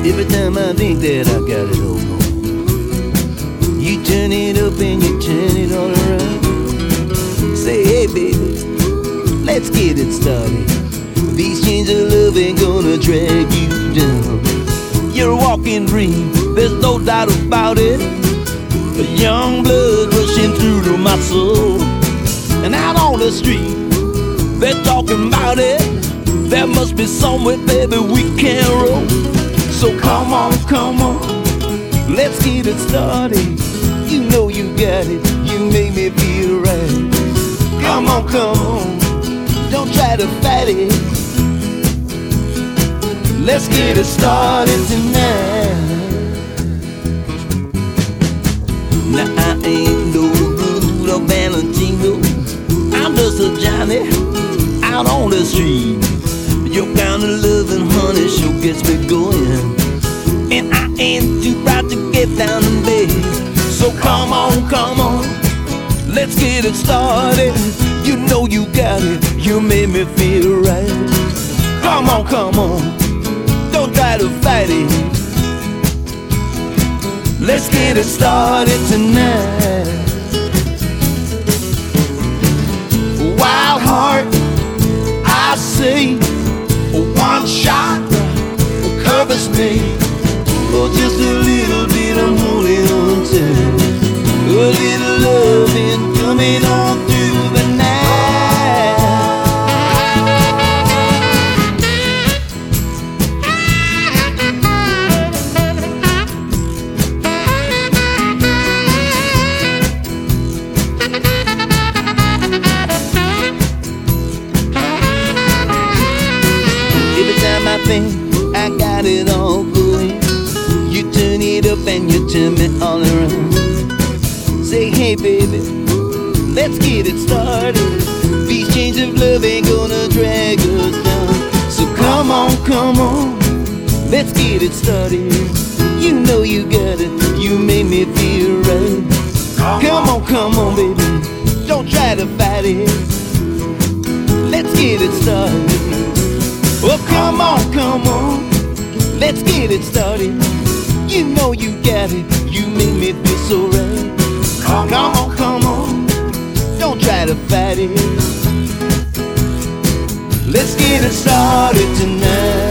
Every time I think that I got it all gone, you turn it up and you turn it all around. Say, hey baby, let's get it started. These chains of love ain't gonna drag you down. You're a walking dream, there's no doubt about it. The young blood rushing through to my soul. And out on the street, they're talking about it. There must be somewhere, baby, we can roll. So come on, let's get it started. You know you got it, you make me feel right. Come on, don't try to fight it. Let's get it started tonight. Now I ain't no Rude or Valentino, I'm just a Johnny out on the street. Your kind of loving, honey, sure gets me going. And I ain't too proud to get down and beg. So come on, let's get it started. You know you got it, you made me feel right. Come on, don't try to fight it. Let's get it started tonight. Wild heart, I say, one shot covers me. Oh, just a little bit I'm holding on to. A little loving coming on through the night. Every time I think I got it all going, you turn it up and you turn me all around. Say, hey baby, let's get it started. These chains of love ain't gonna drag us down. So come on, let's get it started. You know you got it, you made me feel right. Come on baby, don't try to fight it. Let's get it started. Oh, come on, let's get it started. You know you got it, you make me feel so right. Come on, don't try to fight it. Let's get it started tonight.